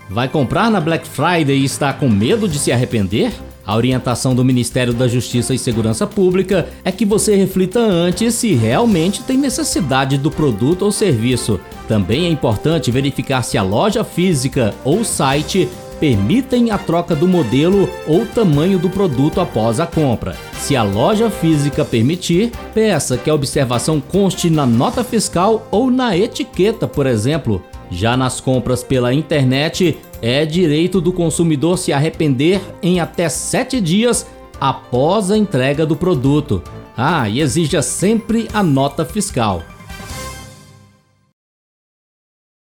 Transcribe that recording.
Vai comprar na Black Friday e está com medo de se arrepender? A orientação do Ministério da Justiça e Segurança Pública é que você reflita antes se realmente tem necessidade do produto ou serviço. Também é importante verificar se a loja física ou site permitem a troca do modelo ou tamanho do produto após a compra. Se a loja física permitir, peça que a observação conste na nota fiscal ou na etiqueta, por exemplo. Já nas compras pela internet, é direito do consumidor se arrepender em até 7 dias após a entrega do produto. E exija sempre a nota fiscal.